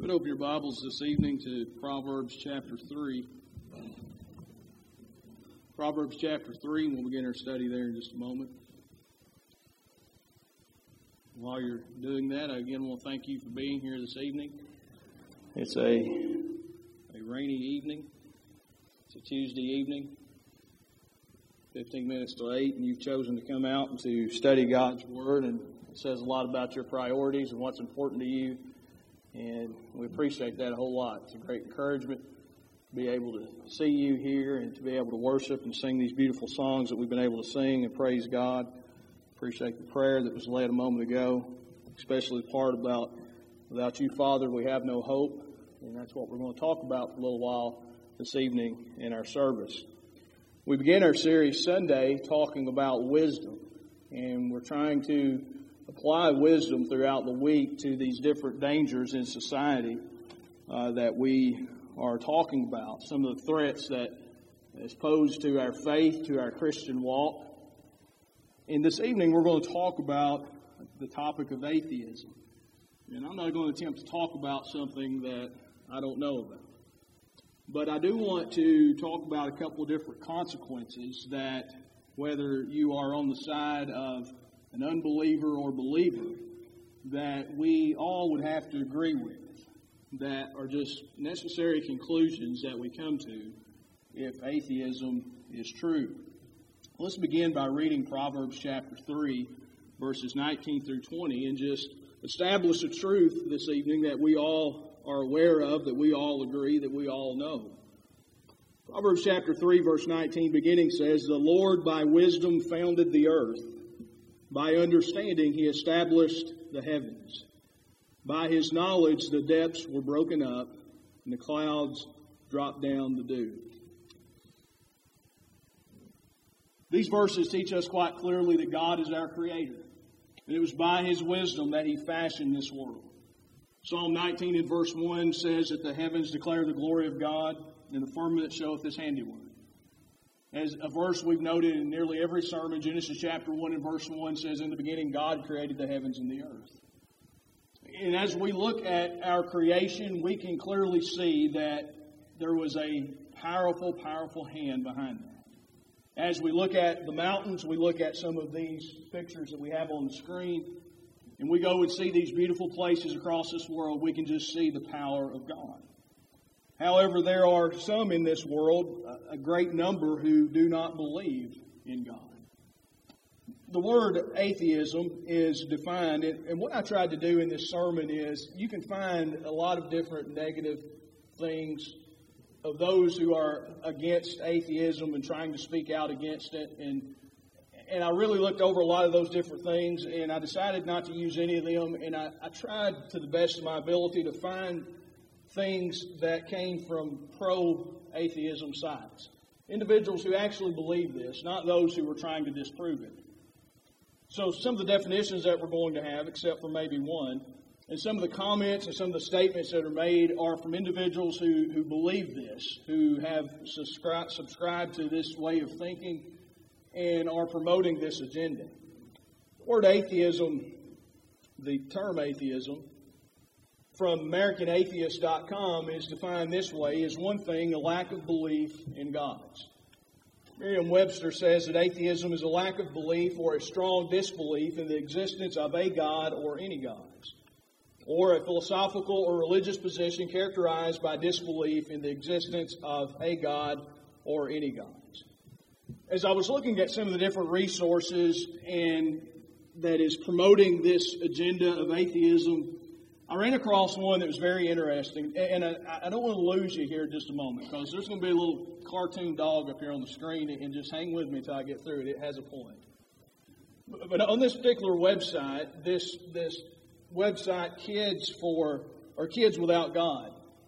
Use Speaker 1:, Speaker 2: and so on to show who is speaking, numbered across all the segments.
Speaker 1: Open your Bibles this evening to Proverbs chapter 3. Proverbs chapter 3, and we'll begin our study there in just a moment. While you're doing that, I again want to thank you for being here this evening. It's a rainy evening. It's a Tuesday evening, 15 minutes to 8, and you've chosen to come out and to study God's Word, and it says a lot about your priorities and what's important to you. And we appreciate that a whole lot. It's a great encouragement to be able to see you here and to be able to worship and sing these beautiful songs that we've been able to sing and praise God. Appreciate the prayer that was led a moment ago, especially the part about without you, Father, we have no hope. And that's what we're going to talk about for a little while this evening in our service. We began our series Sunday talking about wisdom, and we're trying to apply wisdom throughout the week to these different dangers in society that we are talking about. Some of the threats that is posed to our faith, to our Christian walk. And this evening we're going to talk about the topic of atheism. And I'm not going to attempt to talk about something that I don't know about. But I do want to talk about a couple of different consequences that whether you are on the side of an unbeliever or believer, that we all would have to agree with, that are just necessary conclusions that we come to if atheism is true. Let's begin by reading Proverbs chapter 3, verses 19 through 20, and just establish a truth this evening that we all are aware of, that we all agree, that we all know. Proverbs chapter 3, verse 19 beginning says, "The Lord by wisdom founded the earth. By understanding he established the heavens. By his knowledge the depths were broken up, and the clouds dropped down the dew." These verses teach us quite clearly that God is our Creator. And it was by his wisdom that he fashioned this world. Psalm 19 and verse 1 says that the heavens declare the glory of God, and the firmament showeth his handiwork. As a verse we've noted in nearly every sermon, Genesis chapter 1 and verse 1 says, "In the beginning God created the heavens and the earth." And as we look at our creation, we can clearly see that there was a powerful, powerful hand behind that. As we look at the mountains, we look at some of these pictures that we have on the screen, and we go and see these beautiful places across this world, we can just see the power of God. However, there are some in this world, a great number, who do not believe in God. The word atheism is defined, and what I tried to do in this sermon is you can find a lot of different negative things of those who are against atheism and trying to speak out against it. And I really looked over a lot of those different things, and I decided not to use any of them. And I tried to the best of my ability to find things that came from pro-atheism sides. Individuals who actually believe this, not those who were trying to disprove it. So some of the definitions that we're going to have, except for maybe one, and some of the comments and some of the statements that are made are from individuals who believe this, who have subscribed to this way of thinking and are promoting this agenda. The word atheism, the term atheism, from AmericanAtheist.com is defined this way: as one thing, a lack of belief in gods. Merriam-Webster says that atheism is a lack of belief or a strong disbelief in the existence of a god or any gods, or a philosophical or religious position characterized by disbelief in the existence of a god or any gods. As I was looking at some of the different resources and that is promoting this agenda of atheism, I ran across one that was very interesting, and I don't want to lose you here in just a moment, because there's going to be a little cartoon dog up here on the screen, and just hang with me until I get through it. It has a point. But on this particular website, this website, Kids Without God,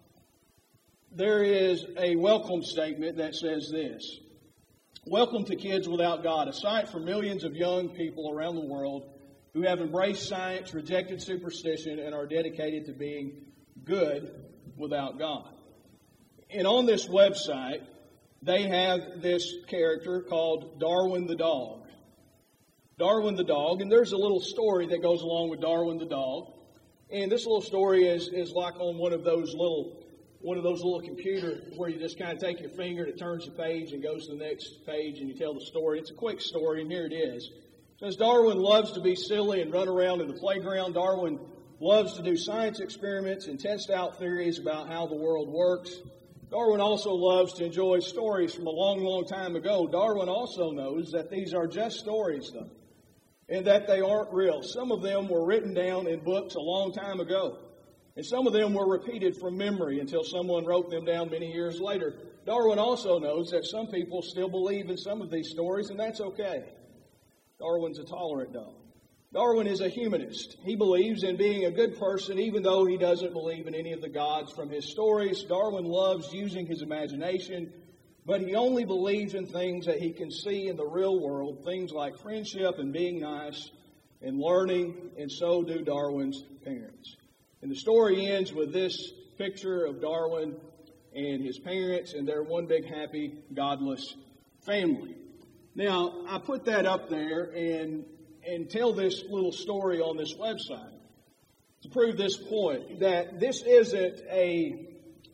Speaker 1: there is a welcome statement that says this: "Welcome to Kids Without God, a site for millions of young people around the world who have embraced science, rejected superstition, and are dedicated to being good without God." And on this website, they have this character called Darwin the dog. Darwin the dog, and there's a little story that goes along with Darwin the dog. And this little story is like on one of those little computers where you just kind of take your finger and it turns the page and goes to the next page and you tell the story. It's a quick story, and here it is. It says, Darwin loves to be silly and run around in the playground. Darwin loves to do science experiments and test out theories about how the world works. Darwin also loves to enjoy stories from a long, long time ago. Darwin also knows that these are just stories, though, and that they aren't real. Some of them were written down in books a long time ago, and some of them were repeated from memory until someone wrote them down many years later. Darwin also knows that some people still believe in some of these stories, and that's okay. Darwin's a tolerant dog. Darwin is a humanist. He believes in being a good person even though he doesn't believe in any of the gods from his stories. Darwin loves using his imagination, but he only believes in things that he can see in the real world, things like friendship and being nice and learning, and so do Darwin's parents. And the story ends with this picture of Darwin and his parents and their one big happy, godless family. Now, I put that up there and tell this little story on this website to prove this point, that this isn't a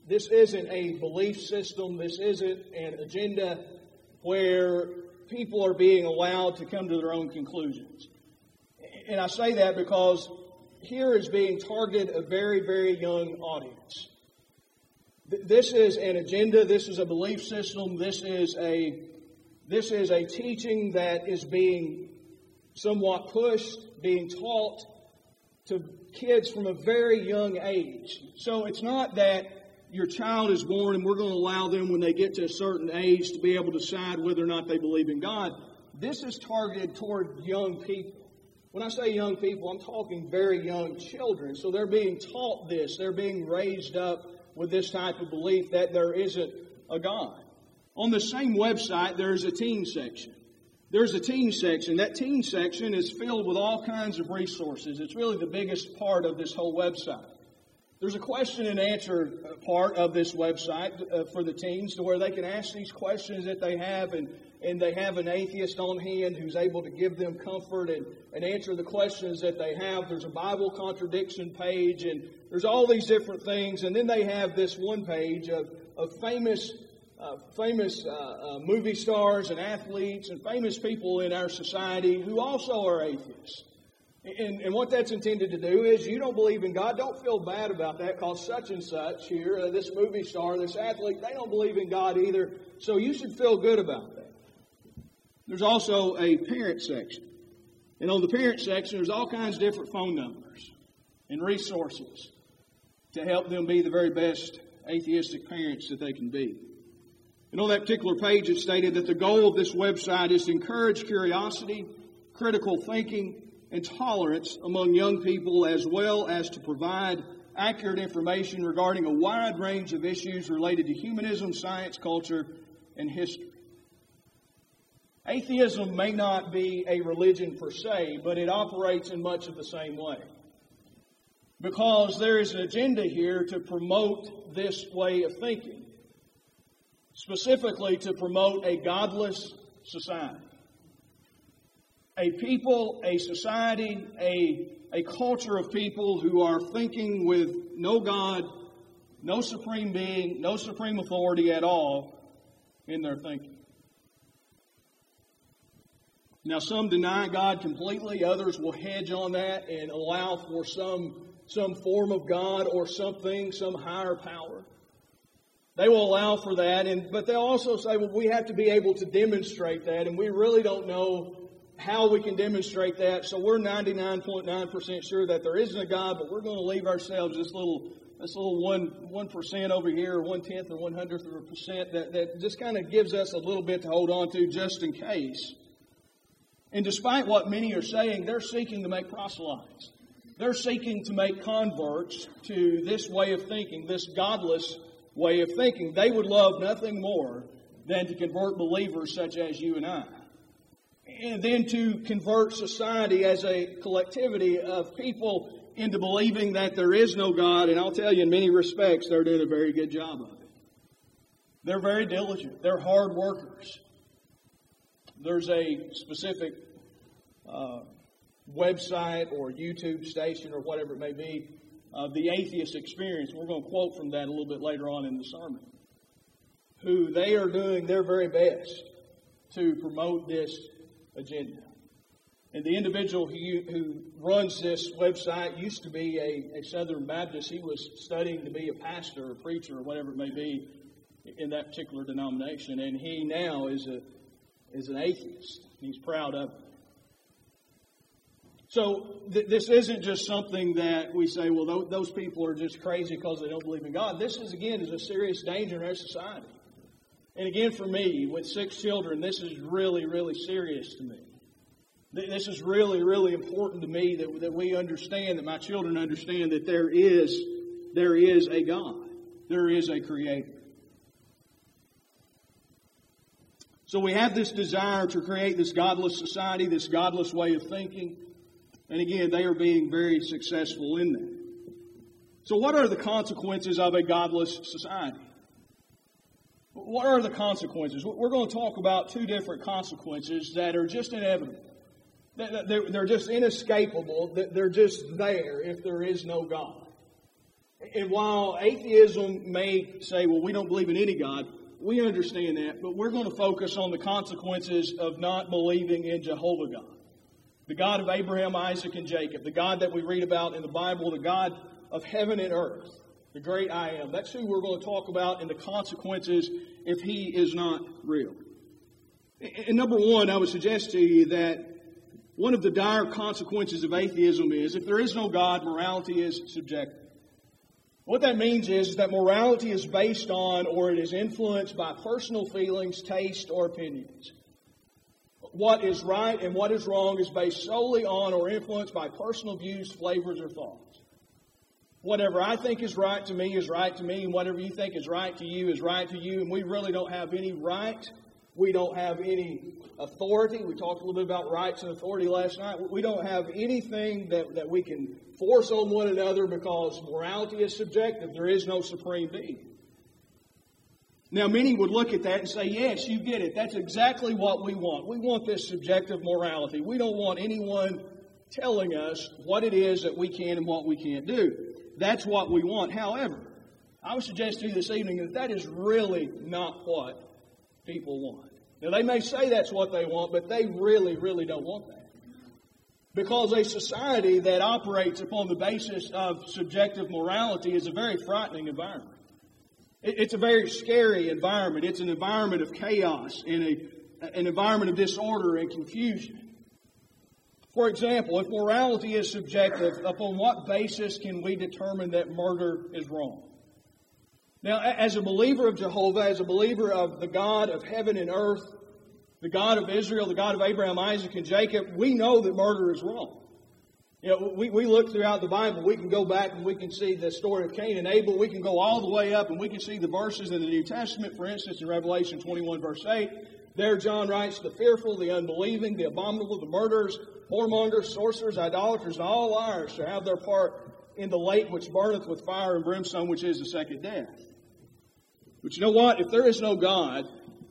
Speaker 1: belief system, this isn't an agenda where people are being allowed to come to their own conclusions. And I say that because here is being targeted a very, very young audience. This is an agenda, this is a belief system, this is a teaching that is being somewhat pushed, being taught to kids from a very young age. So it's not that your child is born and we're going to allow them when they get to a certain age to be able to decide whether or not they believe in God. This is targeted toward young people. When I say young people, I'm talking very young children. So they're being taught this. They're being raised up with this type of belief that there isn't a God. On the same website, there's a teen section. There's a teen section. That teen section is filled with all kinds of resources. It's really the biggest part of this whole website. There's a question and answer part of this website for the teens to where they can ask these questions that they have, and they have an atheist on hand who's able to give them comfort and answer the questions that they have. There's a Bible contradiction page, and there's all these different things. And then they have this one page of famous movie stars and athletes and famous people in our society who also are atheists. And what that's intended to do is, you don't believe in God, don't feel bad about that because such and such here, this movie star, this athlete, they don't believe in God either, so you should feel good about that. There's also a parent section. And on the parent section, there's all kinds of different phone numbers and resources to help them be the very best atheistic parents that they can be. And on that particular page, it stated that the goal of this website is to encourage curiosity, critical thinking, and tolerance among young people, as well as to provide accurate information regarding a wide range of issues related to humanism, science, culture, and history. Atheism may not be a religion per se, but it operates in much of the same way. Because there is an agenda here to promote this way of thinking. Specifically to promote a godless society. A people, a society, a culture of people who are thinking with no God, no supreme being, no supreme authority at all in their thinking. Now, some deny God completely. Others will hedge on that and allow for some form of God or something, some higher power. They will allow for that, but they'll also say, well, we have to be able to demonstrate that, and we really don't know how we can demonstrate that, so we're 99.9% sure that there isn't a God, but we're going to leave ourselves this little 1% over here, or 1/10 or 1/100th of a percent that just kind of gives us a little bit to hold on to just in case. And despite what many are saying, they're seeking to make proselytes. They're seeking to make converts to this way of thinking, this godless way of thinking. They would love nothing more than to convert believers such as you and I. And then to convert society as a collectivity of people into believing that there is no God. And I'll tell you, in many respects, they're doing a very good job of it. They're very diligent. They're hard workers. There's a specific website or YouTube station or whatever it may be the atheist experience. We're going to quote from that a little bit later on in the sermon. Who they are doing their very best to promote this agenda. And the individual who runs this website used to be a Southern Baptist. He was studying to be a pastor or preacher or whatever it may be in that particular denomination. And he now is an atheist. He's proud of it. So this isn't just something that we say, well, those people are just crazy because they don't believe in God. This is a serious danger in our society. And again, for me, with 6 children, this is really, really serious to me. This is really, really important to me that we understand, that my children understand that there is a God. There is a Creator. So we have this desire to create this godless society, this godless way of thinking. And again, they are being very successful in that. So what are the consequences of a godless society? What are the consequences? We're going to talk about 2 different consequences that are just inevitable. They're just inescapable. They're just there if there is no God. And while atheism may say, well, we don't believe in any God, we understand that, but we're going to focus on the consequences of not believing in Jehovah God. The God of Abraham, Isaac, and Jacob. The God that we read about in the Bible, the God of heaven and earth. The great I Am. That's who we're going to talk about and the consequences if He is not real. And number 1, I would suggest to you that one of the dire consequences of atheism is if there is no God, morality is subjective. What that means is that morality is based on or it is influenced by personal feelings, taste, or opinions. What is right and what is wrong is based solely on or influenced by personal views, flavors, or thoughts. Whatever I think is right to me, and whatever you think is right to you, and we really don't have any right. We don't have any authority. We talked a little bit about rights and authority last night. We don't have anything that we can force on one another because morality is subjective. There is no supreme being. Now, many would look at that and say, yes, you get it. That's exactly what we want. We want this subjective morality. We don't want anyone telling us what it is that we can and what we can't do. That's what we want. However, I would suggest to you this evening that is really not what people want. Now, they may say that's what they want, but they really, really don't want that. Because a society that operates upon the basis of subjective morality is a very frightening environment. It's a very scary environment. It's an environment of chaos and an environment of disorder and confusion. For example, if morality is subjective, upon what basis can we determine that murder is wrong? Now, as a believer of Jehovah, as a believer of the God of heaven and earth, the God of Israel, the God of Abraham, Isaac, and Jacob, we know that murder is wrong. You know, we look throughout the Bible, we can go back and we can see the story of Cain and Abel. We can go all the way up and we can see the verses in the New Testament. For instance, in Revelation 21, verse 8, there John writes, the fearful, the unbelieving, the abominable, the murderers, whoremongers, sorcerers, idolaters, and all liars shall have their part in the lake which burneth with fire and brimstone, which is the second death. But you know what? If there is no God,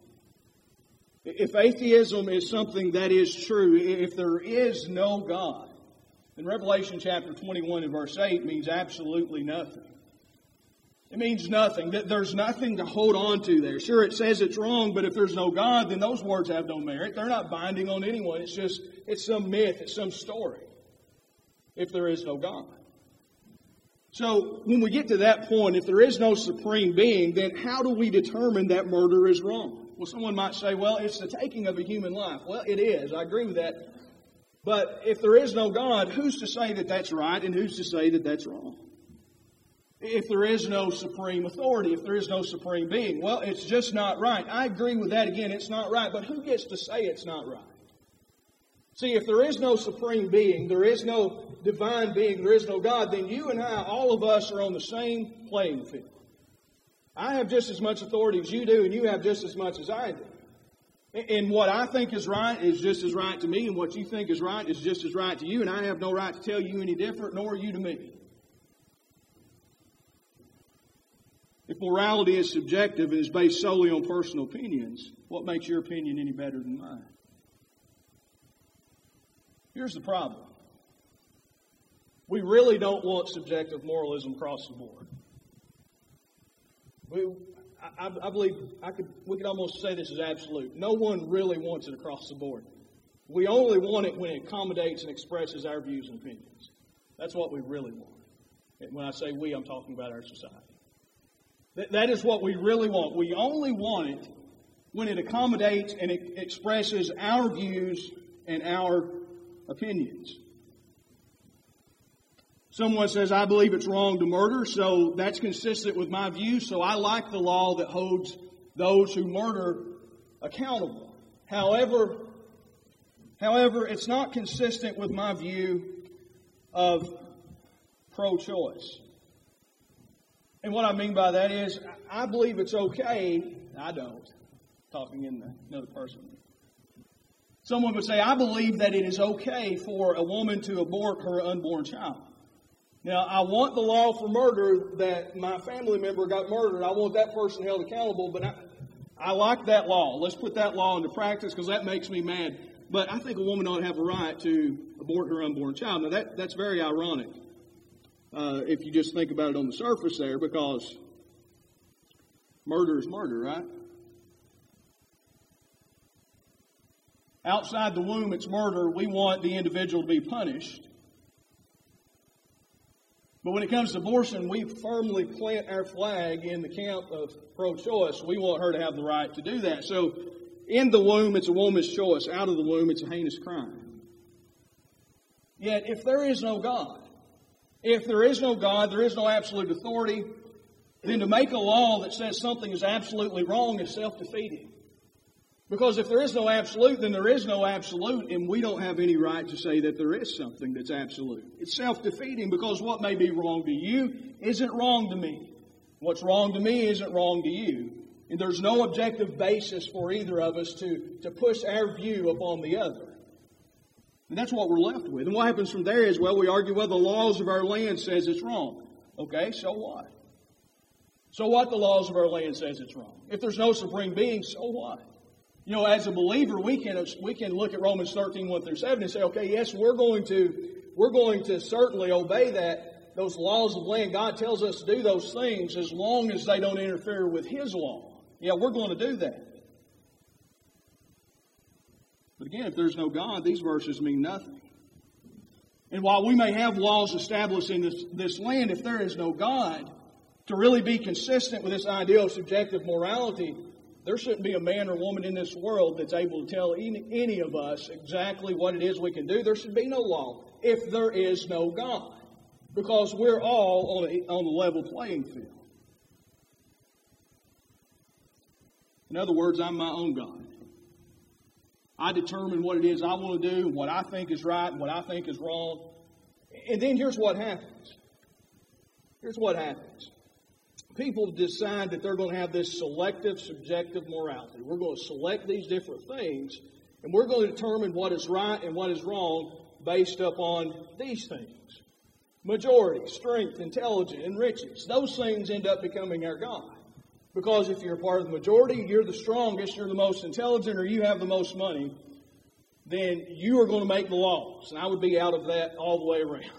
Speaker 1: if atheism is something that is true, if there is no God, then Revelation chapter 21 and verse 8 means absolutely nothing. It means nothing. There's nothing to hold on to there. Sure, it says it's wrong, but if there's no God, then those words have no merit. They're not binding on anyone. It's some myth. It's some story. If there is no God. So, when we get to that point, if there is no supreme being, then how do we determine that murder is wrong? Well, someone might say, well, it's the taking of a human life. Well, it is. I agree with that. But if there is no God, who's to say that that's right and who's to say that that's wrong? If there is no supreme authority, if there is no supreme being, well, it's just not right. I agree with that. Again, it's not right. But who gets to say it's not right? See, if there is no supreme being, there is no divine being, there is no God, then you and I, all of us, are on the same playing field. I have just as much authority as you do, and you have just as much as I do. And what I think is right is just as right to me, and what you think is right is just as right to you, and I have no right to tell you any different, nor you to me. If morality is subjective and is based solely on personal opinions, what makes your opinion any better than mine? Here's the problem. we really don't want subjective moralism across the board. I believe we could almost say this is absolute. No one really wants it across the board. We only want it when it accommodates and expresses our views and opinions. That's what we really want. And when I say we, I'm talking about our society. That is what we really want. We only want it when it accommodates and it expresses our views and our opinions. Someone says, I believe it's wrong to murder, so that's consistent with my view, so I like the law that holds those who murder accountable. However, it's not consistent with my view of pro-choice. And what I mean by that is, I believe it's okay. I don't. Talking in another person. Someone would say, I believe that it is okay for a woman to abort her unborn child. Now, I want the law for murder that my family member got murdered. I want that person held accountable, but I like that law. Let's put that law into practice because that makes me mad. But I think a woman ought to have a right to abort her unborn child. Now, that's very ironic if you just think about it on the surface there, because murder is murder, right? Outside the womb, it's murder. We want the individual to be punished. But when it comes to abortion, we firmly plant our flag in the camp of pro-choice. We want her to have the right to do that. So, in the womb, it's a woman's choice. Out of the womb, it's a heinous crime. Yet, if there is no God, there is no absolute authority, then to make a law that says something is absolutely wrong is self-defeating. Because if there is no absolute, then there is no absolute, and we don't have any right to say that there is something that's absolute. It's self-defeating because what may be wrong to you isn't wrong to me. What's wrong to me isn't wrong to you. And there's no objective basis for either of us to push our view upon the other. And that's what we're left with. And what happens from there is, well, we argue, well, the laws of our land says it's wrong. Okay, so what? So what the laws of our land says it's wrong? If there's no supreme being, so what? You know, as a believer, we can look at Romans 13, 1 through 7 and say, okay, yes, we're going to certainly obey those laws of land. God tells us to do those things as long as they don't interfere with His law. Yeah, we're going to do that. But again, if there's no God, these verses mean nothing. And while we may have laws established in this land, if there is no God, to really be consistent with this idea of subjective morality, there shouldn't be a man or woman in this world that's able to tell any of us exactly what it is we can do. There should be no law if there is no God, because we're all on a level playing field. In other words, I'm my own God. I determine what it is I want to do, what I think is right, and what I think is wrong. And then here's what happens. People decide that they're going to have this selective, subjective morality. We're going to select these different things, and we're going to determine what is right and what is wrong based upon these things. Majority, strength, intelligence, and riches. Those things end up becoming our God. Because if you're a part of the majority, you're the strongest, you're the most intelligent, or you have the most money, then you are going to make the laws. And I would be out of that all the way around.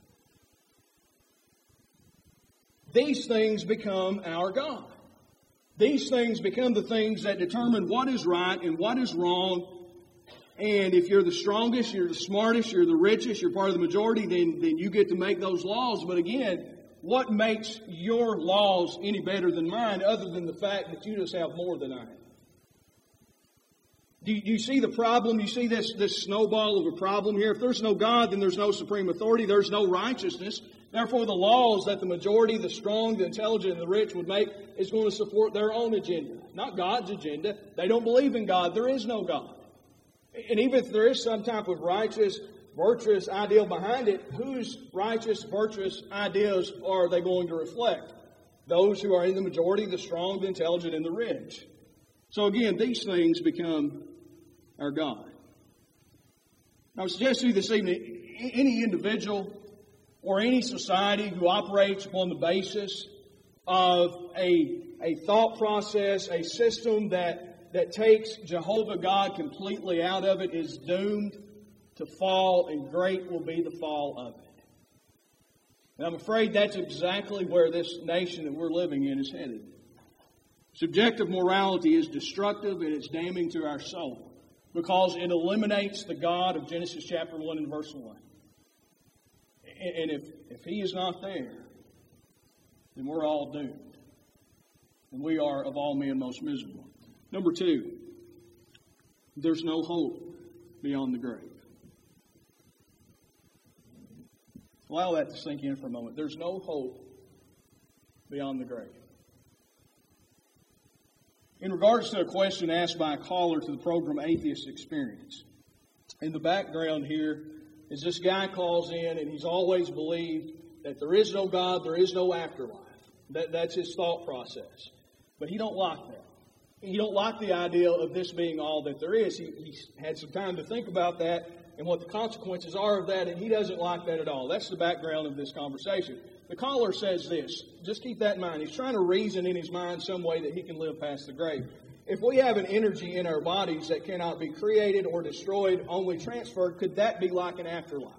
Speaker 1: These things become our God. These things become the things that determine what is right and what is wrong. And if you're the strongest, you're the smartest, you're the richest, you're part of the majority, then you get to make those laws. But again, what makes your laws any better than mine other than the fact that you just have more than I have? Do you see the problem? You see this snowball of a problem here? If there's no God, then there's no supreme authority. There's no righteousness. Therefore, the laws that the majority, the strong, the intelligent, and the rich would make is going to support their own agenda, not God's agenda. They don't believe in God. There is no God. And even if there is some type of righteous, virtuous ideal behind it, whose righteous, virtuous ideas are they going to reflect? Those who are in the majority, the strong, the intelligent, and the rich. So again, these things become our God. I would suggest to you this evening, any individual or any society who operates upon the basis of a thought process, a system that takes Jehovah God completely out of it is doomed to fall, and great will be the fall of it. And I'm afraid that's exactly where this nation that we're living in is headed. Subjective morality is destructive and it's damning to our soul because it eliminates the God of Genesis chapter 1 and verse 1. And if He is not there, then we're all doomed. And we are, of all men, most miserable. Number 2, there's no hope beyond the grave. Allow that to sink in for a moment. There's no hope beyond the grave. In regards to a question asked by a caller to the program Atheist Experience, in the background here is this guy calls in and he's always believed that there is no God, there is no afterlife. That's his thought process. But he don't like that. He don't like the idea of this being all that there is. He had some time to think about that and what the consequences are of that, and he doesn't like that at all. That's the background of this conversation. The caller says this. Just keep that in mind. He's trying to reason in his mind some way that he can live past the grave. If we have an energy in our bodies that cannot be created or destroyed, only transferred, could that be like an afterlife?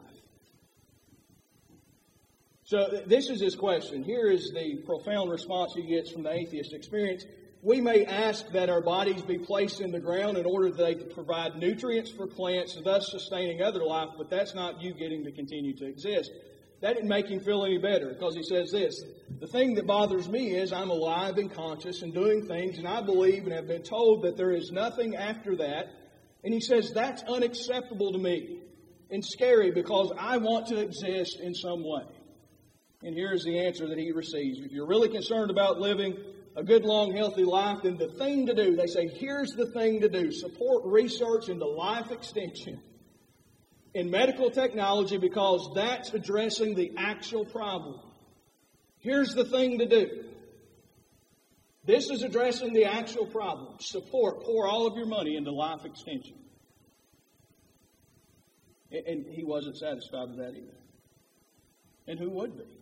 Speaker 1: So this is his question. Here is the profound response he gets from the Atheist Experience. We may ask that our bodies be placed in the ground in order that they can provide nutrients for plants, thus sustaining other life, but that's not you getting to continue to exist. That didn't make him feel any better because he says this, the thing that bothers me is I'm alive and conscious and doing things, and I believe and have been told that there is nothing after that. And he says that's unacceptable to me and scary because I want to exist in some way. And here's the answer that he receives. If you're really concerned about living a good, long, healthy life, then the thing to do, they say, here's the thing to do. Support research into life extension in medical technology because that's addressing the actual problem. Here's the thing to do. This is addressing the actual problem. Pour all of your money into life extension. And he wasn't satisfied with that either. And who would be?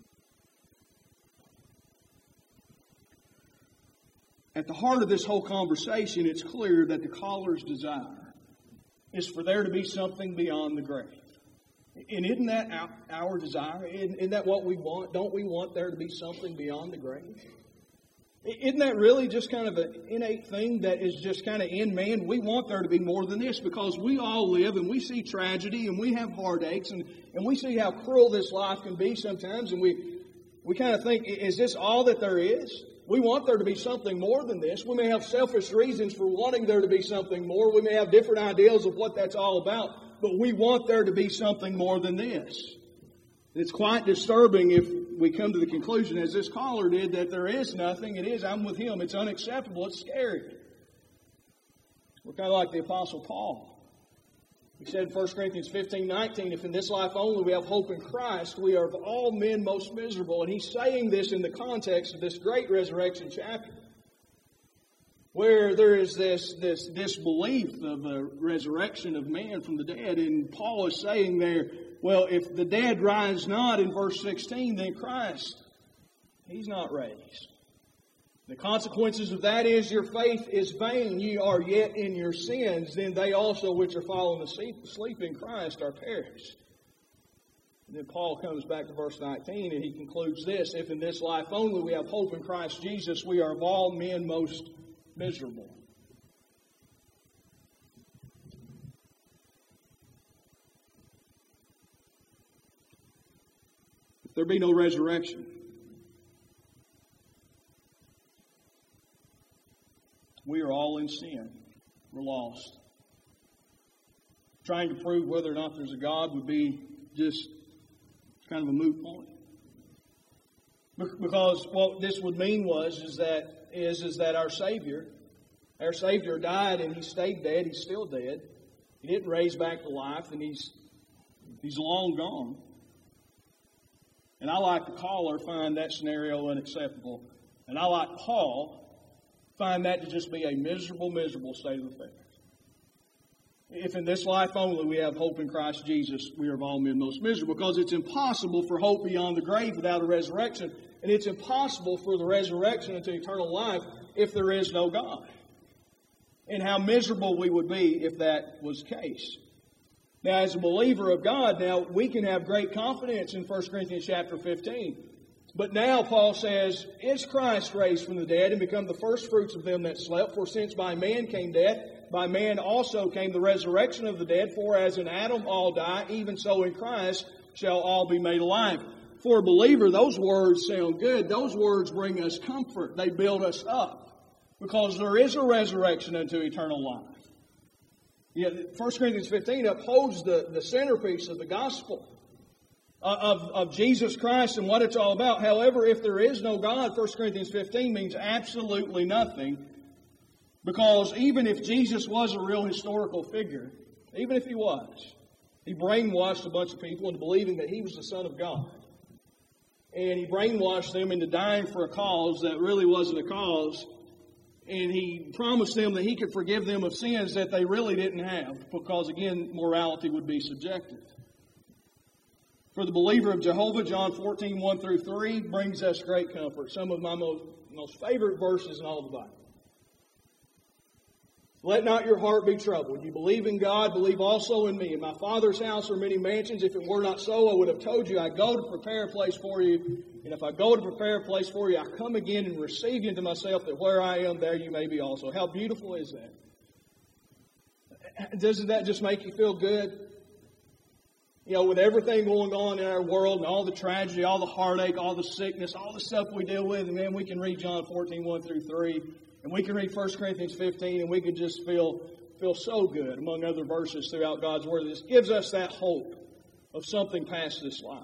Speaker 1: At the heart of this whole conversation, it's clear that the caller's desire is for there to be something beyond the grave. And isn't that our desire? Isn't that what we want? Don't we want there to be something beyond the grave? Isn't that really just kind of an innate thing that is just kind of in man? We want there to be more than this because we all live and we see tragedy and we have heartaches and we see how cruel this life can be sometimes, and we kind of think, is this all that there is? We want there to be something more than this. We may have selfish reasons for wanting there to be something more. We may have different ideals of what that's all about. But we want there to be something more than this. It's quite disturbing if we come to the conclusion, as this caller did, that there is nothing. It is, I'm with him. It's unacceptable. It's scary. We're kind of like the Apostle Paul. He said in 1 Corinthians 15:19, if in this life only we have hope in Christ, we are of all men most miserable. And he's saying this in the context of this great resurrection chapter, where there is this belief of a resurrection of man from the dead. And Paul is saying there, well, if the dead rise not in verse 16, then Christ, He's not raised. The consequences of that is your faith is vain. Ye are yet in your sins. Then they also which are fallen asleep in Christ are perished. And then Paul comes back to verse 19 and he concludes this. If in this life only we have hope in Christ Jesus, we are of all men most miserable. If there be no resurrection, we are all in sin. We're lost. Trying to prove whether or not there's a God would be just kind of a moot point. Because what this would mean is that our Savior died and He stayed dead. He's still dead. He didn't raise back to life, and He's long gone. And I, like the caller, find that scenario unacceptable. And I, like Paul, find that to just be a miserable, miserable state of affairs. If in this life only we have hope in Christ Jesus, we are of all men most miserable, because it's impossible for hope beyond the grave without a resurrection, and it's impossible for the resurrection into eternal life if there is no God. And how miserable we would be if that was the case. Now, as a believer of God, now we can have great confidence in 1 Corinthians chapter 15. But now Paul says, is Christ raised from the dead and become the first fruits of them that slept? For since by man came death, by man also came the resurrection of the dead. For as in Adam all die, even so in Christ shall all be made alive. For a believer, those words sound good. Those words bring us comfort. They build us up. Because there is a resurrection unto eternal life. Yeah, 1 Corinthians 15 upholds the centerpiece of the gospel of Jesus Christ and what it's all about. However, if there is no God, 1 Corinthians 15 means absolutely nothing. Because even if Jesus was a real historical figure, even if he was, he brainwashed a bunch of people into believing that he was the Son of God. And he brainwashed them into dying for a cause that really wasn't a cause. And he promised them that he could forgive them of sins that they really didn't have. Because, again, morality would be subjective. For the believer of Jehovah, John 14, 1 through 3 brings us great comfort. Some of my most favorite verses in all the Bible. Let not your heart be troubled. You believe in God, believe also in me. In my Father's house are many mansions. If it were not so, I would have told you, I go to prepare a place for you. And if I go to prepare a place for you, I come again and receive you into myself, that where I am, there you may be also. How beautiful is that? Doesn't that just make you feel good? You know, with everything going on in our world and all the tragedy, all the heartache, all the sickness, all the stuff we deal with, and then we can read John 14, 1 through 3. And we can read 1 Corinthians 15, and we can just feel so good, among other verses throughout God's Word. This gives us that hope of something past this life.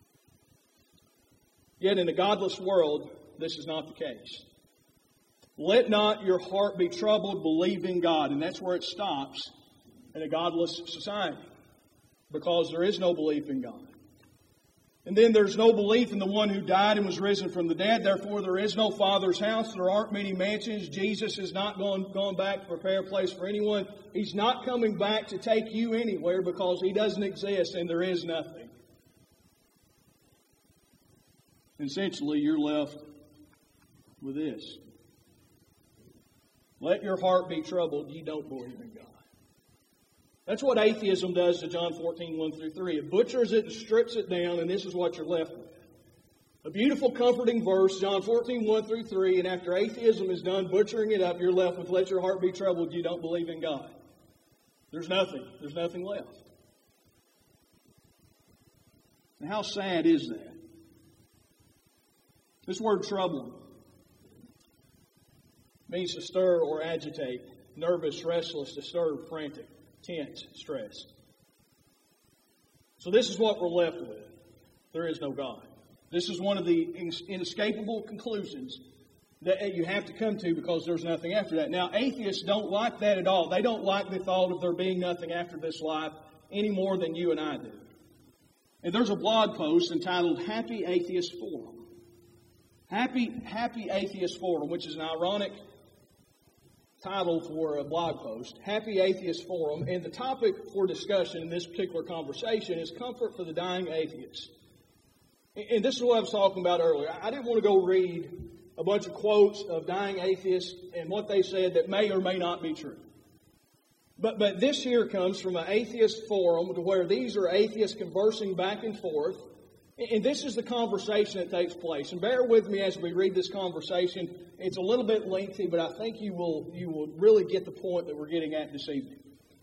Speaker 1: Yet in a godless world, this is not the case. Let not your heart be troubled, believe in God. And that's where it stops in a godless society. Because there is no belief in God. And then there's no belief in the one who died and was risen from the dead. Therefore, there is no Father's house. There aren't many mansions. Jesus is not going back to prepare a place for anyone. He's not coming back to take you anywhere because He doesn't exist and there is nothing. Essentially, you're left with this. Let your heart be troubled. Ye don't believe in God. That's what atheism does to John 14, 1 through 3. It butchers it and strips it down, and this is what you're left with. A beautiful, comforting verse, John 14, 1 through 3, and after atheism is done butchering it up, you're left with, let your heart be troubled, you don't believe in God. There's nothing. There's nothing left. And how sad is that? This word troubling means to stir or agitate, nervous, restless, disturbed, frantic. Tense, stress. So this is what we're left with. There is no God. This is one of the inescapable conclusions that you have to come to because there's nothing after that. Now, atheists don't like that at all. They don't like the thought of there being nothing after this life any more than you and I do. And there's a blog post entitled Happy Atheist Forum. Happy Atheist Forum, which is an ironic title for a blog post, Happy Atheist Forum, and the topic for discussion in this particular conversation is comfort for the dying atheist. And this is what I was talking about earlier. I didn't want to go read a bunch of quotes of dying atheists and what they said that may or may not be true. But this here comes from an atheist forum to where these are atheists conversing back and forth. And this is the conversation that takes place. And bear with me as we read this conversation. It's a little bit lengthy, but I think you will really get the point that we're getting at this evening.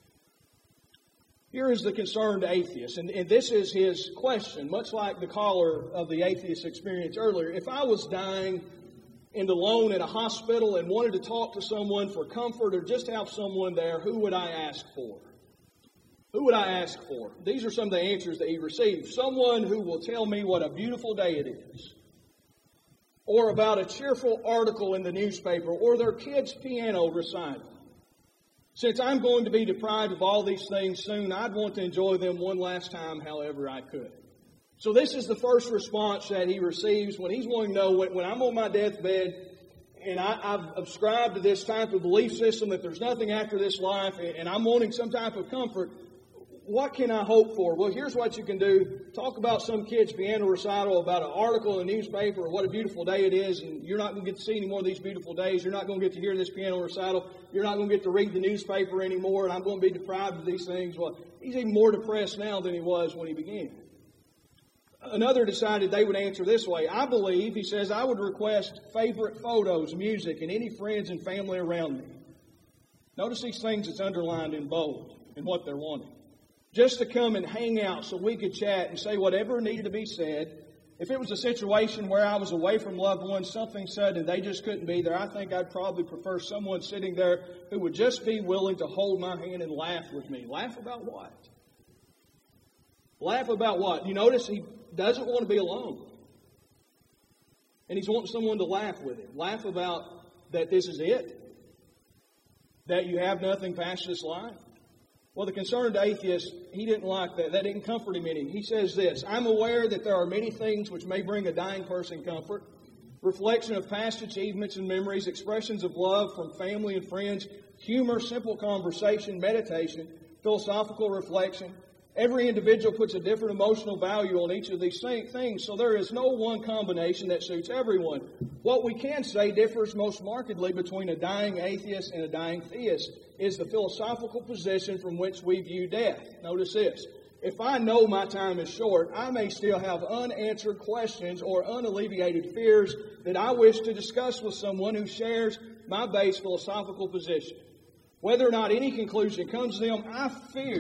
Speaker 1: Here is the concerned atheist, and this is his question, much like the caller of the atheist experience earlier. If I was dying and alone in a hospital and wanted to talk to someone for comfort or just have someone there, who would I ask for? Who would I ask for? These are some of the answers that he received. Someone who will tell me what a beautiful day it is. Or about a cheerful article in the newspaper. Or their kid's piano recital. Since I'm going to be deprived of all these things soon, I'd want to enjoy them one last time however I could. So this is the first response that he receives when he's wanting to know, when I'm on my deathbed and I've subscribed to this type of belief system that there's nothing after this life and I'm wanting some type of comfort, what can I hope for? Well, here's what you can do. Talk about some kid's piano recital, about an article in the newspaper, or what a beautiful day it is, and you're not going to get to see any more of these beautiful days. You're not going to get to hear this piano recital. You're not going to get to read the newspaper anymore, and I'm going to be deprived of these things. Well, he's even more depressed now than he was when he began. Another decided they would answer this way. I believe, he says, I would request favorite photos, music, and any friends and family around me. Notice these things that's underlined in bold and what they're wanting. Just to come and hang out so we could chat and say whatever needed to be said. If it was a situation where I was away from loved ones, something said and they just couldn't be there, I think I'd probably prefer someone sitting there who would just be willing to hold my hand and laugh with me. Laugh about what? Laugh about what? You notice he doesn't want to be alone. And he's wanting someone to laugh with him. Laugh about that this is it. That you have nothing past this life. Well, the concerned atheist, he didn't like that. That didn't comfort him any. He says this, I'm aware that there are many things which may bring a dying person comfort. Reflection of past achievements and memories, expressions of love from family and friends, humor, simple conversation, meditation, philosophical reflection. Every individual puts a different emotional value on each of these things, so there is no one combination that suits everyone. What we can say differs most markedly between a dying atheist and a dying theist is the philosophical position from which we view death. Notice this. If I know my time is short, I may still have unanswered questions or unalleviated fears that I wish to discuss with someone who shares my base philosophical position. Whether or not any conclusion comes to them, I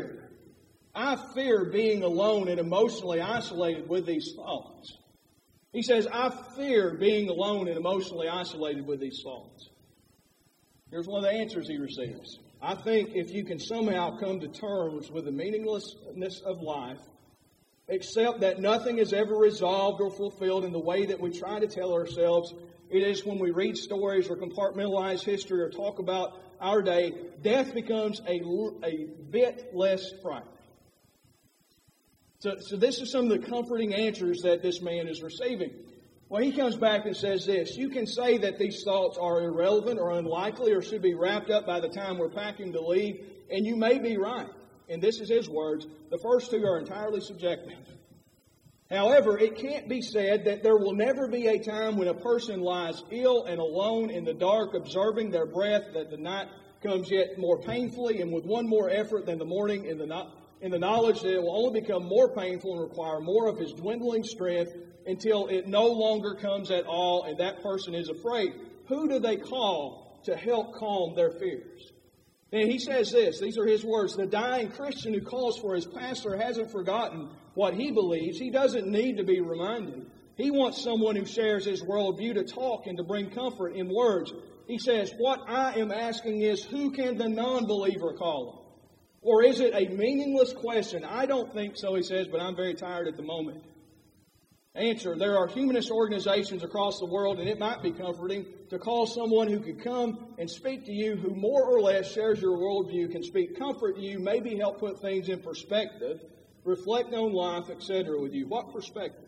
Speaker 1: fear being alone and emotionally isolated with these thoughts. He says, I fear being alone and emotionally isolated with these thoughts. Here's one of the answers he receives. I think if you can somehow come to terms with the meaninglessness of life, accept that nothing is ever resolved or fulfilled in the way that we try to tell ourselves, it is when we read stories or compartmentalize history or talk about our day, death becomes a bit less frightening. So this is some of the comforting answers that this man is receiving. Well, he comes back and says this, you can say that these thoughts are irrelevant or unlikely or should be wrapped up by the time we're packing to leave, and you may be right. And this is his words. The first two are entirely subjective. However, it can't be said that there will never be a time when a person lies ill and alone in the dark, observing their breath, that the night comes yet more painfully and with one more effort than the morning in the knowledge that it will only become more painful and require more of his dwindling strength until it no longer comes at all and that person is afraid. Who do they call to help calm their fears? And he says this, these are his words, the dying Christian who calls for his pastor hasn't forgotten what he believes. He doesn't need to be reminded. He wants someone who shares his worldview to talk and to bring comfort in words. He says, what I am asking is, who can the non-believer call him? Or is it a meaningless question? I don't think so, he says, but I'm very tired at the moment. Answer, there are humanist organizations across the world, and it might be comforting to call someone who could come and speak to you who more or less shares your worldview, can speak comfort to you, maybe help put things in perspective, reflect on life, etc. with you. What perspective?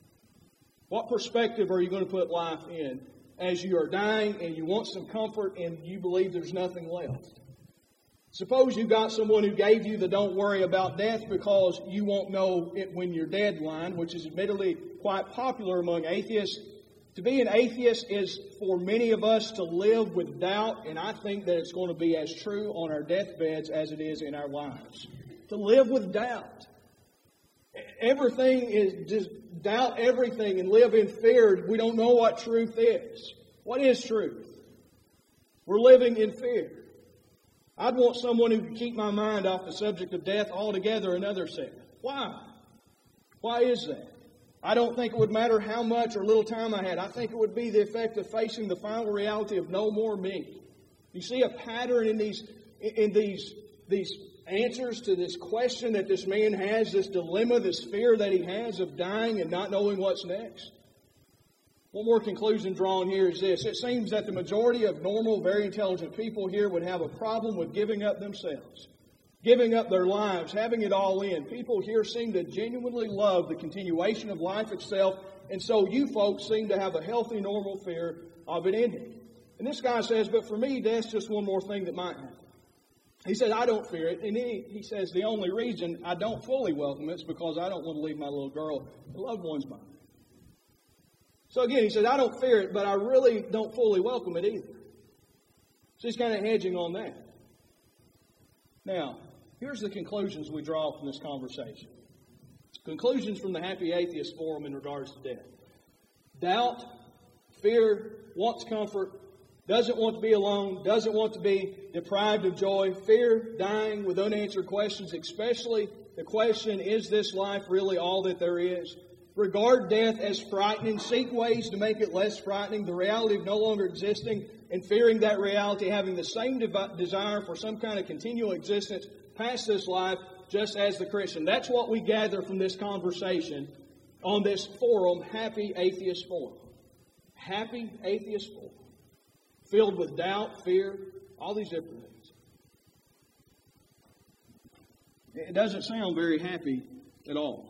Speaker 1: What perspective are you going to put life in as you are dying and you want some comfort and you believe there's nothing left? Suppose you got someone who gave you the don't worry about death because you won't know it when you're dead line, which is admittedly quite popular among atheists. To be an atheist is for many of us to live with doubt, and I think that it's going to be as true on our deathbeds as it is in our lives. To live with doubt. Everything is just doubt everything and live in fear. We don't know what truth is. What is truth? We're living in fear. I'd want someone who could keep my mind off the subject of death altogether, another said. Why? Why is that? I don't think it would matter how much or little time I had. I think it would be the effect of facing the final reality of no more me. You see a pattern in these answers to this question that this man has, this dilemma, this fear that he has of dying and not knowing what's next. One more conclusion drawn here is this. It seems that the majority of normal, very intelligent people here would have a problem with giving up themselves, giving up their lives, having it all in. People here seem to genuinely love the continuation of life itself, and so you folks seem to have a healthy, normal fear of it ending. And this guy says, but for me, death's just one more thing that might happen. He said, I don't fear it. And he says, the only reason I don't fully welcome it is because I don't want to leave my little girl and loved ones behind. So again, he said, I don't fear it, but I really don't fully welcome it either. So he's kind of hedging on that. Now, here's the conclusions we draw from this conversation. Conclusions from the Happy Atheist Forum in regards to death. Doubt, fear, wants comfort, doesn't want to be alone, doesn't want to be deprived of joy, fear dying with unanswered questions, especially the question, is this life really all that there is? Regard death as frightening, seek ways to make it less frightening, the reality of no longer existing, and fearing that reality, having the same desire for some kind of continual existence past this life, just as the Christian. That's what we gather from this conversation on this forum, Happy Atheist Forum. Happy Atheist Forum. Filled with doubt, fear, all these different things. It doesn't sound very happy at all.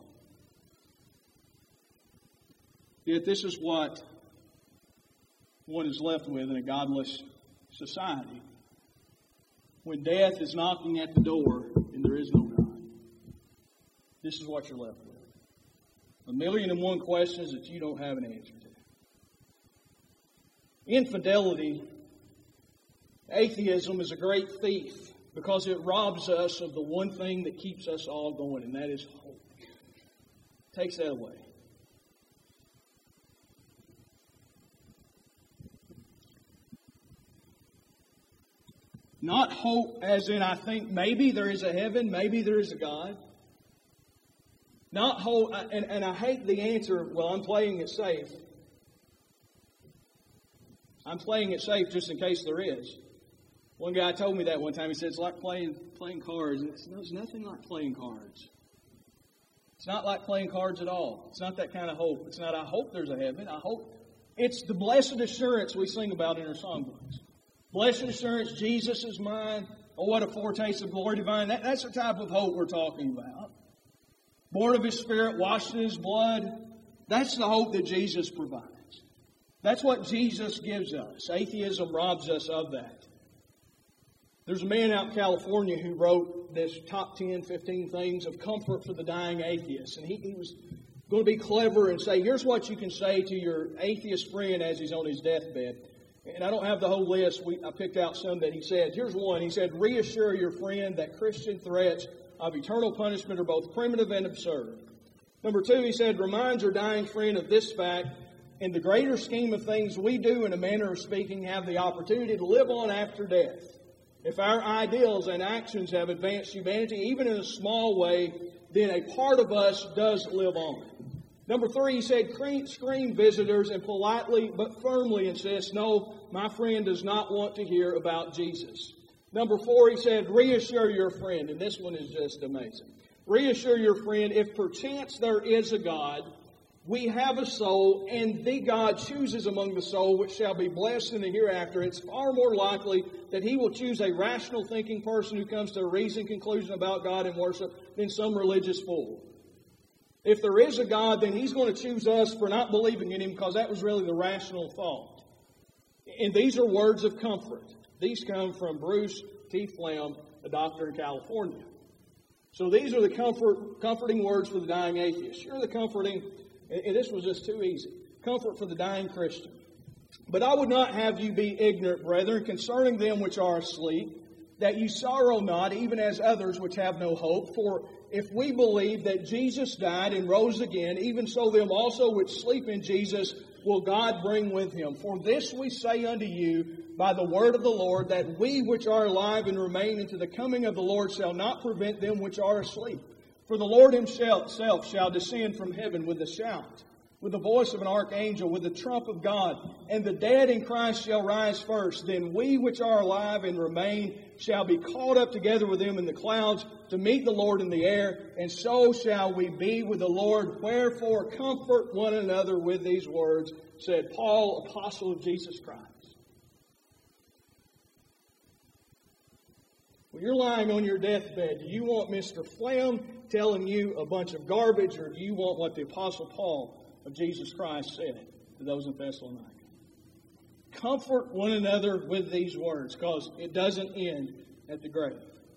Speaker 1: Yet this is what one is left with in a godless society. When death is knocking at the door and there is no God. This is what you're left with. 1,000,001 questions that you don't have an answer to. Infidelity, atheism is a great thief because it robs us of the one thing that keeps us all going, and that is hope. It takes that away. Not hope as in I think maybe there is a heaven, maybe there is a God. Not hope, and I hate the answer, well, I'm playing it safe. I'm playing it safe just in case there is. One guy told me that one time. He said, it's like playing cards. And it's nothing like playing cards. It's not like playing cards at all. It's not that kind of hope. It's not, I hope there's a heaven. I hope. It's the blessed assurance we sing about in our songbooks. Blessed assurance, Jesus is mine. Oh, what a foretaste of glory divine. That's the type of hope we're talking about. Born of His Spirit, washed in His blood. That's the hope that Jesus provides. That's what Jesus gives us. Atheism robs us of that. There's a man out in California who wrote this top 10, 15 things of comfort for the dying atheist. And he was going to be clever and say, here's what you can say to your atheist friend as he's on his deathbed. And I don't have the whole list. I picked out some that he said. Here's one. He said, reassure your friend that Christian threats of eternal punishment are both primitive and absurd. Number 2, he said, remind your dying friend of this fact. In the greater scheme of things, we do, in a manner of speaking, have the opportunity to live on after death. If our ideals and actions have advanced humanity, even in a small way, then a part of us does live on. Number 3, he said, screen visitors and politely but firmly insist, no, my friend does not want to hear about Jesus. Number 4, he said, reassure your friend, and this one is just amazing. Reassure your friend, if perchance there is a God, we have a soul, and the God chooses among the soul which shall be blessed in the hereafter. It's far more likely that He will choose a rational thinking person who comes to a reasoned conclusion about God and worship than some religious fool. If there is a God, then He's going to choose us for not believing in Him because that was really the rational thought. And these are words of comfort. These come from Bruce T. Flem, a doctor in California. So these are the comforting words for the dying atheist. Sure, the comforting, and this was just too easy. Comfort for the dying Christian. But I would not have you be ignorant, brethren, concerning them which are asleep, that you sorrow not, even as others which have no hope. For if we believe that Jesus died and rose again, even so them also which sleep in Jesus will God bring with Him. For this we say unto you by the word of the Lord, that we which are alive and remain unto the coming of the Lord shall not prevent them which are asleep. For the Lord Himself shall descend from heaven with a shout, with the voice of an archangel, with the trump of God, and the dead in Christ shall rise first. Then we which are alive and remain shall be caught up together with them in the clouds to meet the Lord in the air, and so shall we be with the Lord. Wherefore comfort one another with these words, said Paul, apostle of Jesus Christ. When you're lying on your deathbed, do you want Mr. Flem telling you a bunch of garbage, or do you want what the Apostle Paul of Jesus Christ said to those in Thessalonica? Comfort one another with these words, because it doesn't end at the grave.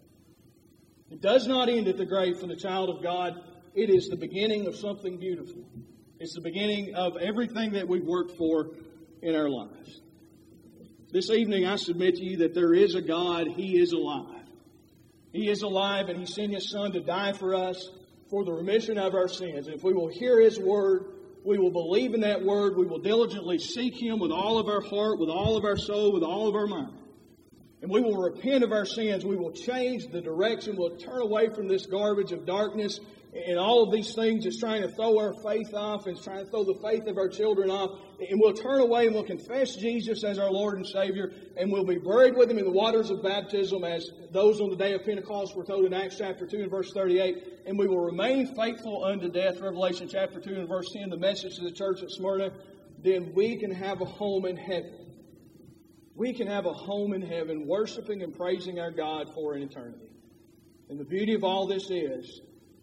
Speaker 1: It does not end at the grave for the child of God. It is the beginning of something beautiful. It's the beginning of everything that we've worked for in our lives. This evening I submit to you that there is a God. He is alive. He is alive, and He sent His Son to die for us for the remission of our sins. And if we will hear His Word, we will believe in that Word, we will diligently seek Him with all of our heart, with all of our soul, with all of our mind. And we will repent of our sins. We will change the direction. We'll turn away from this garbage of darkness and all of these things that's trying to throw our faith off and trying to throw the faith of our children off. And we'll turn away and we'll confess Jesus as our Lord and Savior. And we'll be buried with Him in the waters of baptism, as those on the day of Pentecost were told in Acts chapter 2 and verse 38. And we will remain faithful unto death, Revelation chapter 2 and verse 10, the message to the church at Smyrna. Then we can have a home in heaven. We can have a home in heaven, worshiping and praising our God for an eternity. And the beauty of all this is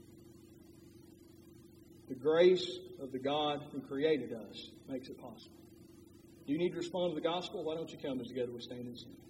Speaker 1: the grace of the God who created us makes it possible. Do you need to respond to the gospel? Why don't you come as together we stand and sing?